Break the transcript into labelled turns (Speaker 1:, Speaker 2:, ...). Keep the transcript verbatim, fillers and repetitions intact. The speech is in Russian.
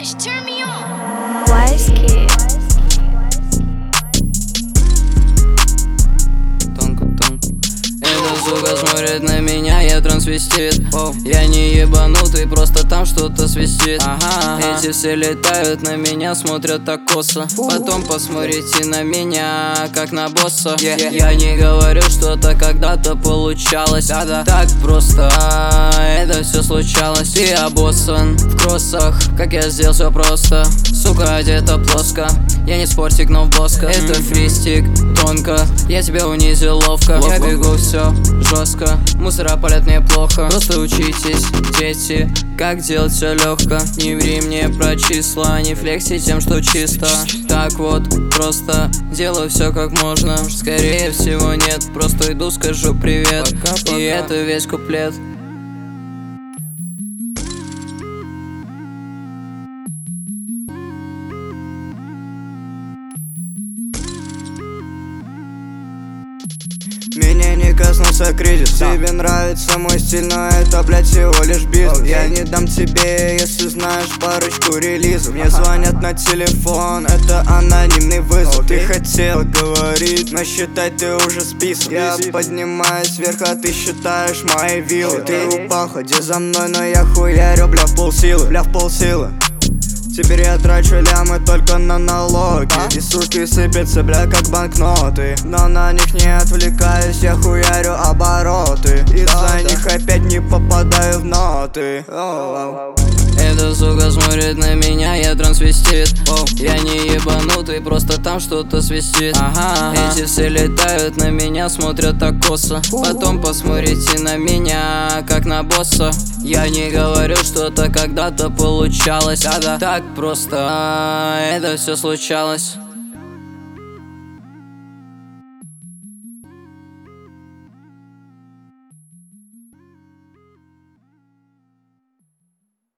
Speaker 1: bitch, turn me on.
Speaker 2: Wise Kid.
Speaker 3: Эта сука смотрит на меня, я трансвестит. Я не ебанутый, просто там что-то свистит. Ага, ага. Эти все летают на меня, смотрят так косо. Потом посмотрите на меня, как на босса. yeah, yeah. Я не говорю, что-то когда-то получалось. Да-да. Так просто, а, это все случалось. Ты обоссан в кроссах, как я сделал все просто. Сука, одета плоско, я не спортик, но в боско. Это фристик, тонко, я тебя унизил ловко. Я бегу все жестко, мусора палят мне плохо. Просто учитесь, дети, как делать все легко. Не ври мне про числа, не флекси тем, что чисто. Так вот, просто делаю все как можно. Скорее всего нет, просто иду, скажу привет. Пока, пока. И это весь куплет.
Speaker 4: Меня не коснулся кризис. Тебе нравится мой стиль, но это, блядь, всего лишь бизнес. Я не дам тебе, если знаешь парочку релизов. Мне звонят на телефон, это анонимный вызов. Ты хотел говорить, но считай, ты уже списан. Я поднимаюсь вверх, а ты считаешь мои виллы. Ты упал, ходи за мной, но я хуярю, бля, в полсилы, бля, в полсилы. Теперь я трачу лямы только на налоги. И суки сыпятся, бля, как банкноты. Но на них не отвлекаюсь, я хуярю обороты. Из-за них опять не попадаю в ноты.
Speaker 3: Эта сука смотрит на меня, я трансвестит. Я не ебанутый, просто там что-то свистит. Ага, ага. Эти все летают на меня, смотрят так косо. Потом посмотрите на меня, как на босса. Я не говорю, что-то когда-то получалось. Да-да. Так просто, а, это все случалось.